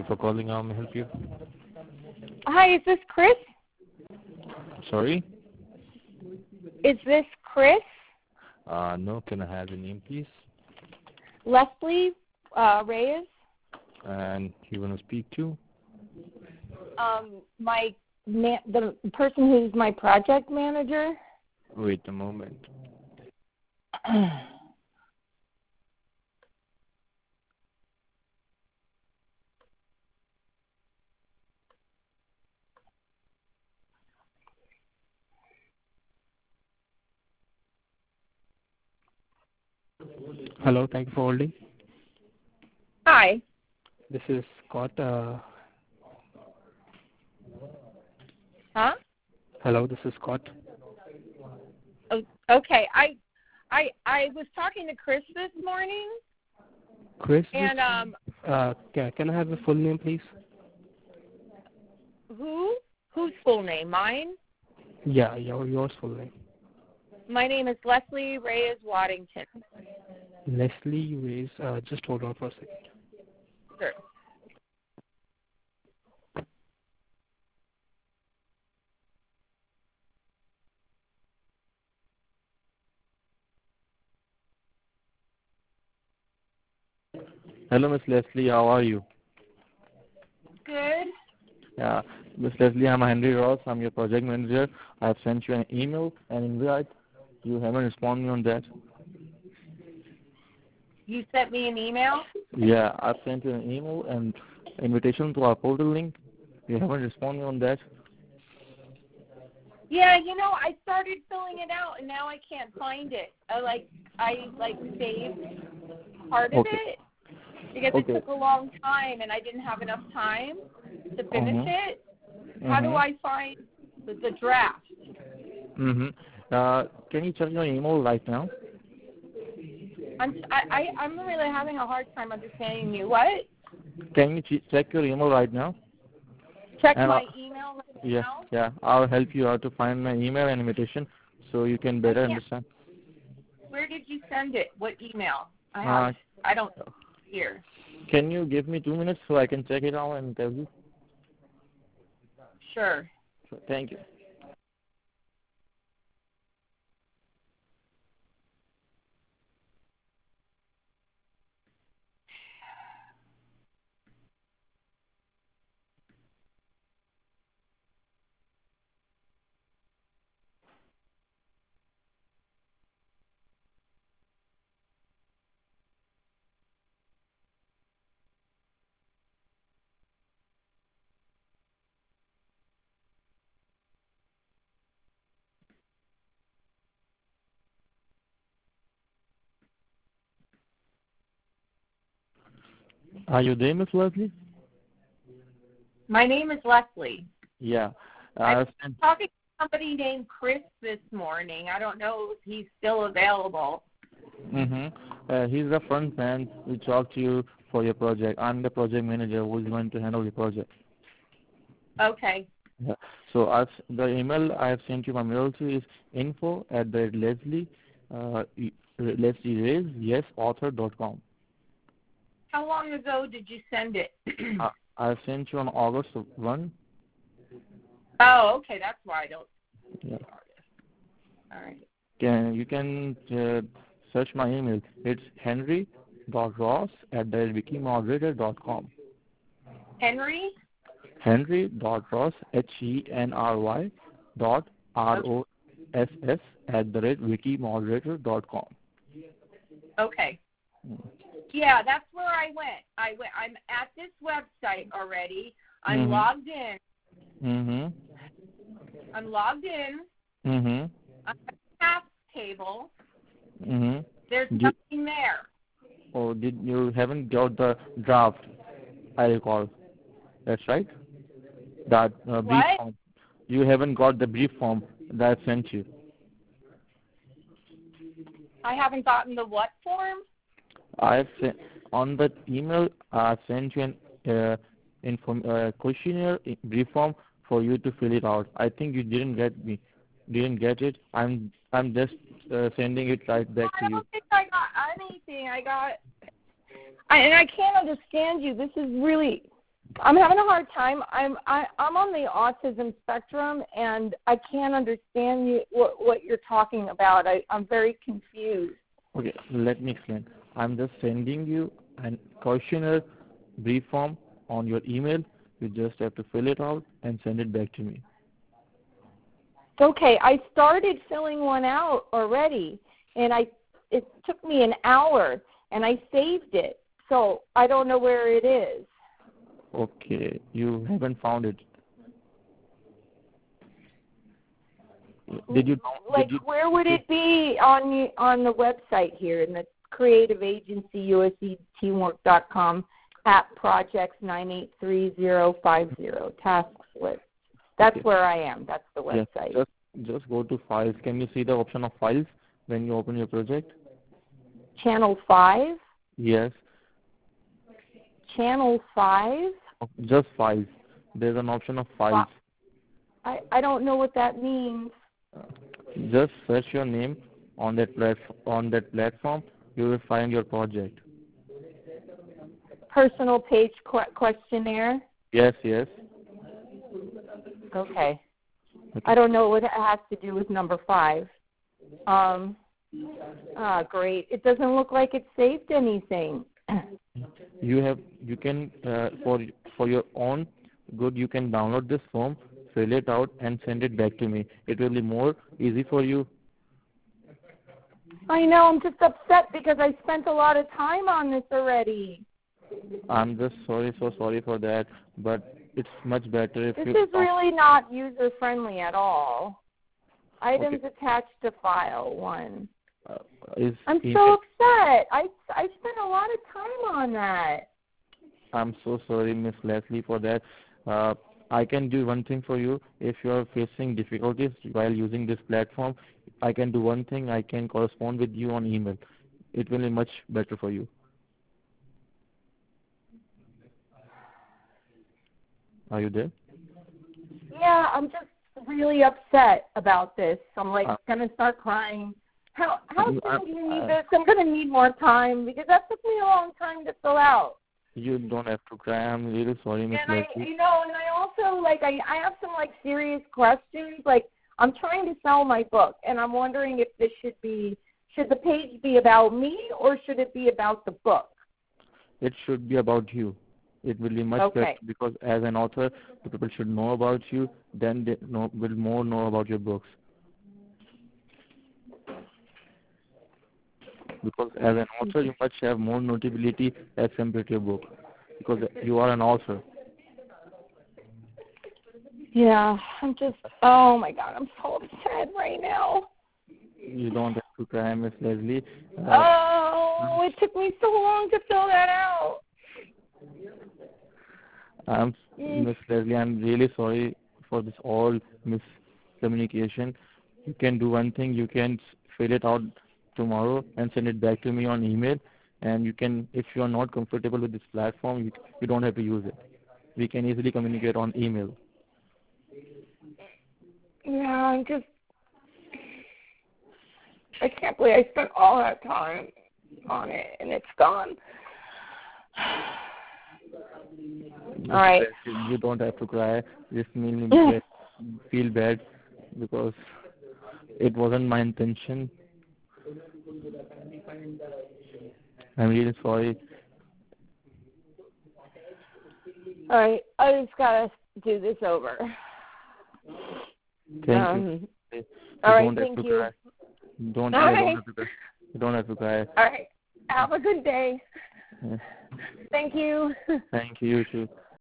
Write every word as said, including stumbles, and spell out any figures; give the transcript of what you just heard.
for calling. How may I help you? Hi, is this Chris? Sorry? Is this Chris? Uh, no, can I have your name, please? Leslie uh, Reyes? And you want to speak to? Um, my ma- the person who's my project manager. Wait a moment. Hello, thank you for holding. Hi. This is Scott. Uh, Huh? hello, this is Scott. Oh, okay. I, I, I was talking to Chris this morning, Chris? and um, Uh, can, can I have your full name, please? who? Whose full name? Mine. Yeah, your, yours full name. My name is Leslie Reyes Waddington. Leslie Reyes. Uh, just hold on for a second. Sure. Hello, Miss Leslie. How are you? Good. Yeah, Miss Leslie, I'm Henry Ross. I'm your project manager. I have sent you an email and invite. You haven't responded on that. You sent me an email? Yeah, I've sent you an email and invitation to our portal link. You haven't responded on that. Yeah, you know, I started filling it out and now I can't find it. I like I like saved part of Okay. it because Okay. it took a long time and I didn't have enough time to finish Mm-hmm. it. How do Mm-hmm. I find the, the draft? Mm-hmm. Uh, can you check your email right now? I'm I, I I'm really having a hard time understanding you. What? Can you ch- check your email right now? Check And uh, my email right yeah, now. yeah, I'll help you out to find my email and invitation so you can I better can't. understand. Where did you send it? What email? I have. Uh, I don't here. can you give me two minutes so I can check it out and tell you? Sure. So, thank you. Are you there, Miss Leslie? My name is Leslie. Yeah. I Uh, was talking to somebody named Chris this morning. I don't know if he's still available. mm-hmm. uh, he's the front man who talked to you for your project. I'm the project manager who is going to handle your project. Okay. Yeah. So I've, the email I have sent you my mail to is info at the Leslie, uh, Leslie Reyes, yes, author dot com. How long ago did you send it? I, I have sent you on August first. Oh, okay. That's why I don't. Yeah. All right. Can, you can uh, search my email. It's henry dot ross at the wikimoderator dot com. Henry? Henry dot ross, H E N R Y dot R O S S at the rate wikimoderator dot com. Okay. Yeah, that's where I went. I went. I'm at this website already. I'm Mm-hmm. logged in. Mm-hmm. I'm logged in. Mm-hmm. I'm at the task table. Mm-hmm. There's Did, nothing there. oh, did you haven't got the draft? I recall. That's right. That uh, brief What? form. You haven't got the brief form that I sent you. I haven't gotten the what form? I've sent on the email. I sent you an uh, inform, uh, questionnaire brief form for you to fill it out. I think you didn't get me, didn't get it. I'm I'm just uh, sending it right back I to you. don't think I got anything. I got, I, and I can't understand you. This is really. I'm having a hard time. I'm I, I'm on the autism spectrum, and I can't understand you, what what you're talking about. I, I'm very confused. Okay, let me explain. I'm just sending you a questionnaire brief form on your email. You just have to fill it out and send it back to me. Okay, I started filling one out already, and I it took me an hour, and I saved it. So I don't know where it is. Okay, you haven't found it. Did you? Like, did you, where would it be on the on the website here in the creative agency U S E teamwork dot com at projects nine eight three zero five zero tasks list? That's okay. where I am. That's the website. Yes, just just go to files. Can you see the option of files when you open your project? Channel five. Yes. Channel five. Just files. There's an option of files. I I don't know what that means. Just search your name on that platform. On that platform, you will find your project. Personal page qu- questionnaire. Yes, yes. Okay. Okay. I don't know what it has to do with number five. Um. Ah, great. It doesn't look like it saved anything. You have you can uh, for for your own good you can download this form, fill it out, and send it back to me. It will be more easy for you. I know. I'm just upset because I spent a lot of time on this already. I'm just sorry, so sorry for that. But it's much better if This you. is really not user friendly at all. Items Okay. attached to file one. Uh, is I'm email, so upset. I I spent a lot of time on that. I'm so sorry, Miss Leslie, for that. Uh, I can do one thing for you. If you are facing difficulties while using this platform, I can do one thing. I can correspond with you on email. It will be much better for you. Are you there? Yeah, I'm just really upset about this. I'm like Uh, gonna start crying. How how you- soon uh, do you need uh, this? I'm gonna need more time because that took me a long time to fill out. You don't have to cry. I'm really sorry, Miss And I, Leslie. you know, and I also like I I have some like serious questions. Like I'm trying to sell my book, and I'm wondering if this should be should the page be about me or should it be about the book? It should be about you. It will be much Okay. better because as an author, the people should know about you. Then they know, will more know about your books. Because as an author, you must have more notability as compared to your book. Because you are an author. Yeah, I'm just oh my god, I'm so upset right now. You don't have to cry, Miss Leslie. Uh, Oh, it took me so long to fill that out. I'm Miss Leslie. I'm really sorry for this all miscommunication. You can do one thing. You can fill it out tomorrow and send it back to me on email. And you can, if you are not comfortable with this platform, you, you don't have to use it. We can easily communicate on email. Yeah, I'm just I can't believe I spent all that time on it and it's gone. All right. You don't have to cry. Just mean feel bad because it wasn't my intention. I'm really sorry. All right, I just gotta do this over. Thank um, you. You all right, don't have thank to you. cry. Don't, All yeah, right. don't have to cry. You don't have to cry. All right, have a good day. Yeah. Thank you. Thank you, you too.